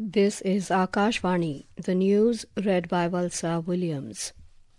This is Akashvani, the news read by Valsa Williams.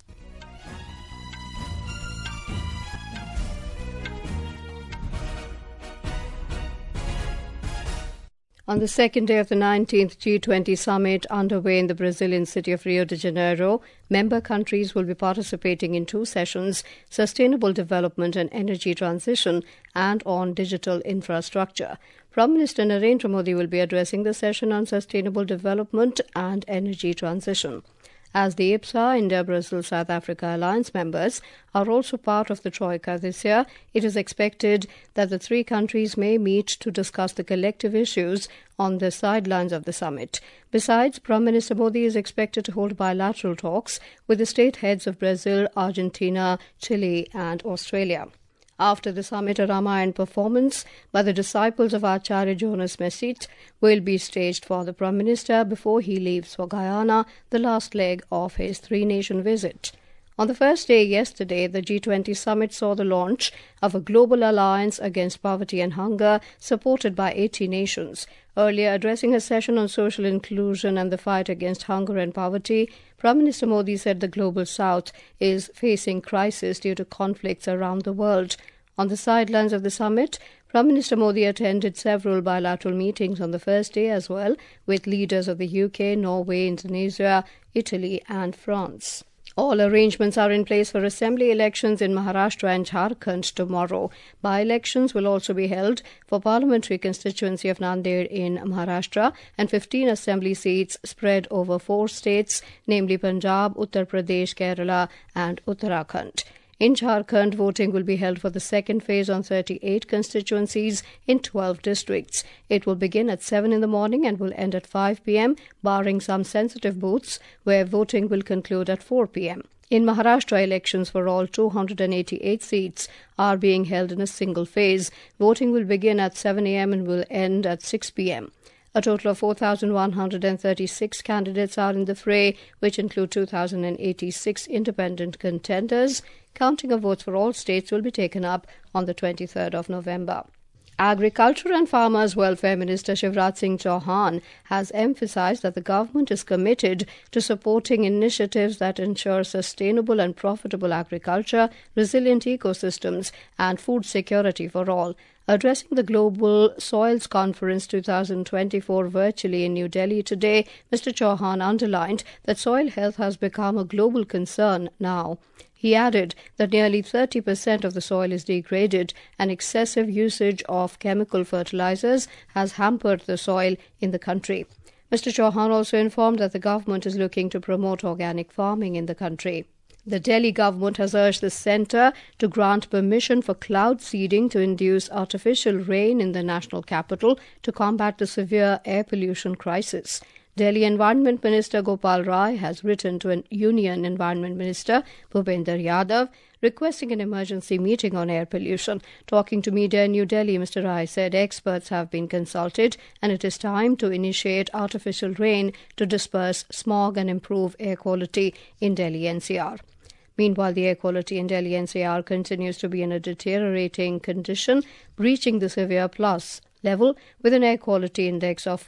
On the second day of the 19th G20 summit underway in the Brazilian city of Rio de Janeiro, member countries will be participating in two sessions: sustainable development and energy transition, and on digital infrastructure. Prime Minister Narendra Modi will be addressing the session on sustainable development and energy transition. As the IPSA, India, Brazil, South Africa alliance members are also part of the Troika this year, it is expected that the three countries may meet to discuss the collective issues on the sidelines of the summit. Besides, Prime Minister Modi is expected to hold bilateral talks with the state heads of Brazil, Argentina, Chile and Australia. After the summit, a Ramayana performance by the disciples of Acharya Jonas Messit will be staged for the Prime Minister before he leaves for Guyana, the last leg of his three-nation visit. On the first day yesterday, the G20 summit saw the launch of a global alliance against poverty and hunger, supported by 80 nations. Earlier, addressing a session on social inclusion and the fight against hunger and poverty, Prime Minister Modi said the Global South is facing crisis due to conflicts around the world. On the sidelines of the summit, Prime Minister Modi attended several bilateral meetings on the first day as well, with leaders of the UK, Norway, Indonesia, Italy and France. All arrangements are in place for assembly elections in Maharashtra and Jharkhand tomorrow. By-elections will also be held for parliamentary constituency of Nanded in Maharashtra and 15 assembly seats spread over 4 states, namely Punjab, Uttar Pradesh, Kerala and Uttarakhand. In Jharkhand, voting will be held for the second phase on 38 constituencies in 12 districts. It will begin at 7 in the morning and will end at 5 p.m., barring some sensitive booths where voting will conclude at 4 p.m. In Maharashtra, elections for all 288 seats are being held in a single phase. Voting will begin at 7 a.m. and will end at 6 p.m. A total of 4,136 candidates are in the fray, which include 2,086 independent contenders. Counting of votes for all states will be taken up on the 23rd of November. Agriculture and Farmers Welfare Minister Shivraj Singh Chauhan has emphasized that the government is committed to supporting initiatives that ensure sustainable and profitable agriculture, resilient ecosystems, and food security for all. Addressing the Global Soils Conference 2024 virtually in New Delhi today, Mr. Chauhan underlined that soil health has become a global concern now. He added that nearly 30% of the soil is degraded and excessive usage of chemical fertilizers has hampered the soil in the country. Mr. Chauhan also informed that the government is looking to promote organic farming in the country. The Delhi government has urged the centre to grant permission for cloud seeding to induce artificial rain in the national capital to combat the severe air pollution crisis. Delhi Environment Minister Gopal Rai has written to a Union Environment Minister, Bhupender Yadav, requesting an emergency meeting on air pollution. Talking to media in New Delhi, Mr. Rai said experts have been consulted and it is time to initiate artificial rain to disperse smog and improve air quality in Delhi NCR. Meanwhile, the air quality in Delhi NCR continues to be in a deteriorating condition, reaching the severe plus level with an air quality index of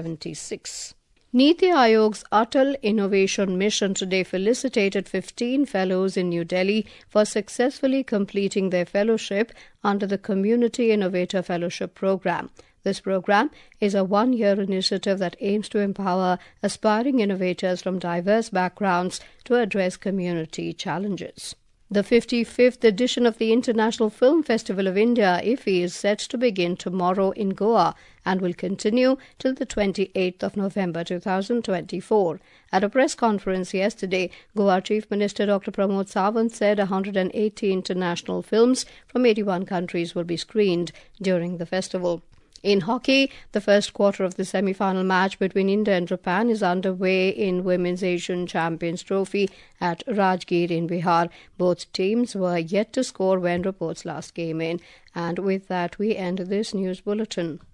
476. Niti Aayog's Atal Innovation Mission today felicitated 15 fellows in New Delhi for successfully completing their fellowship under the Community Innovator Fellowship Program. This program is a one-year initiative that aims to empower aspiring innovators from diverse backgrounds to address community challenges. The 55th edition of the International Film Festival of India, IFFI, is set to begin tomorrow in Goa and will continue till the 28th of November 2024. At a press conference yesterday, Goa Chief Minister Dr. Pramod Sawant said 180 international films from 81 countries will be screened during the festival. In hockey, the first quarter of the semi-final match between India and Japan is underway in Women's Asian Champions Trophy at Rajgir in Bihar. Both teams were yet to score when reports last came in. And with that, we end this news bulletin.